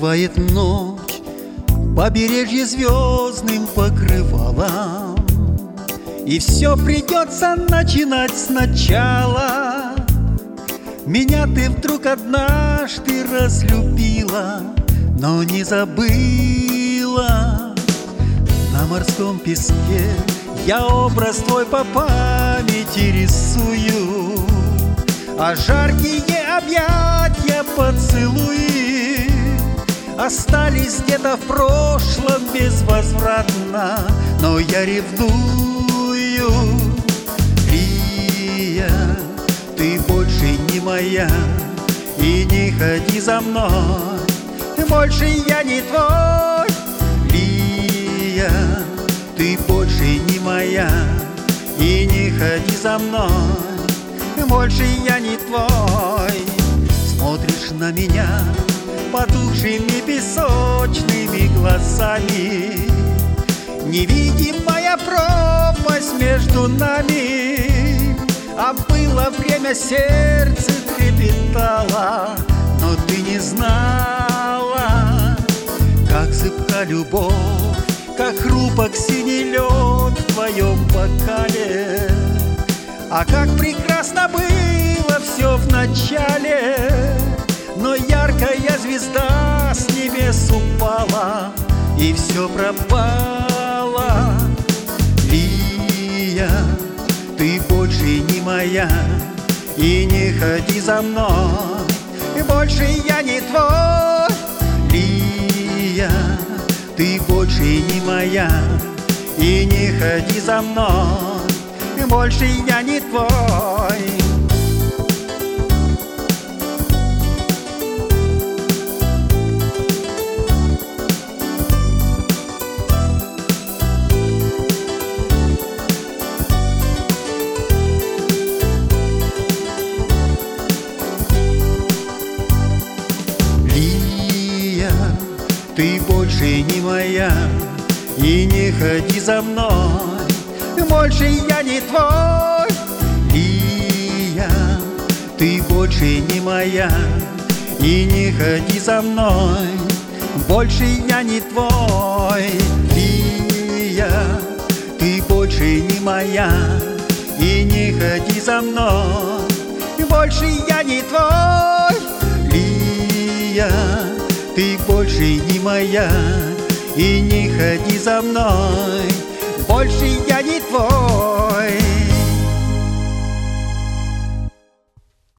Укрывает ночь побережье звездным покрывалом, и все придется начинать сначала. Меня ты вдруг однажды разлюбила, но не забыла. На морском песке я образ твой по памяти рисую, а жаркие объятия, поцелуи остались где-то в прошлом безвозвратно, но я ревную. Лия, ты больше не моя, и не ходи за мной, больше я не твой. Лия, ты больше не моя, и не ходи за мной, больше я не твой. Смотришь на меня потухшими песочными глазами, невидимая пропасть между нами. А было время, сердце трепетало, но ты не знала, как зыбка любовь, как хрупок синий лед в твоем бокале. А как прекрасно было все в начале, но яркая звезда с небес упала, и все пропало. Лия, ты больше не моя, и не ходи за мной, больше я не твой. Лия, ты больше не моя, и не ходи за мной, больше я не твой. Лия, ты больше не моя, и не ходи за мной, больше я не твой. Лия, ты больше не моя, и не ходи за мной, больше я не твой. Лия, ты больше не моя, и не ходи за мной, больше я не твой. Лия, ты больше не моя, и не ходи за мной, больше я